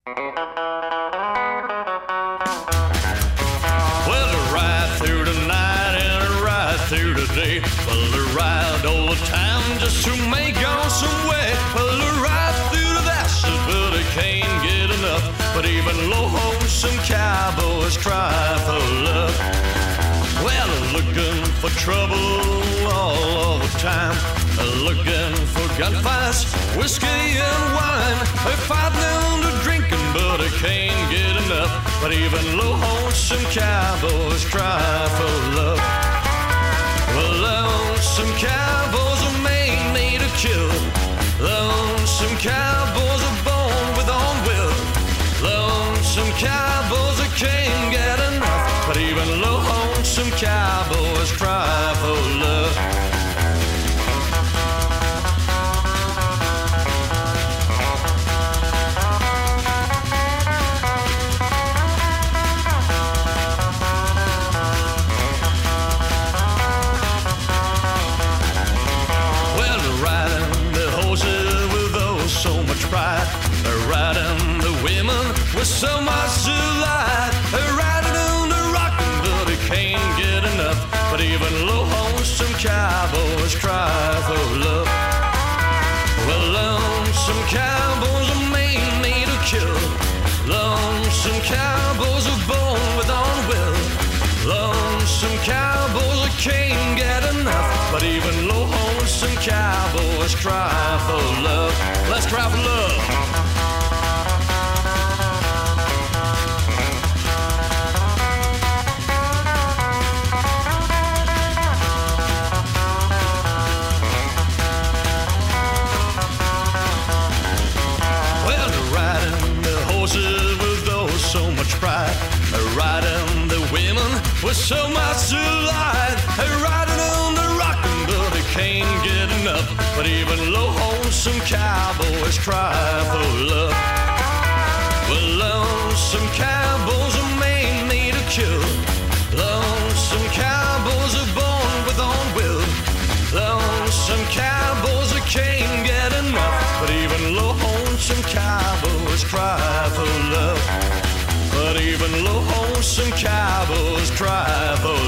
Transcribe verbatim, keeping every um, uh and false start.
Well, to ride through the night and to ride through the day. Well, to ride all the time just to make on some way. Well, to ride through the ashes, but I can't get enough. But even lonesome cowboys cry for love. Well, looking for trouble all the time. Looking for gunfights, whiskey and wine. They're fighting and drinking, but I can't get enough. But even lonesome cowboys cry for love. Well, lonesome cowboys are made to kill. Lonesome cowboys are born with on will. Lonesome cowboys that can't get enough. But even lonesome cowboys cry for love. Pride. They're riding the women with so much delight. They're riding on the rockin', but they can't get enough. But even lonesome cowboys cry for love. Well, lonesome cowboys are made me to kill. Lonesome cowboys are born with on will. Lonesome cowboys that can't get enough. But even lonesome cowboys cry for love. Let's cry for love. Well, they're riding the horses with oh so much pride. They're riding the women with so much delight. They're riding on the rockin', but they can't get enough. But even lonesome cowboys cry for love. Well, lonesome cowboys are made me to kill. Lonesome cowboys are born with on will. Lonesome cowboys that can't get enough. But even lonesome cowboys cry for love. But even lonesome cowboys cry for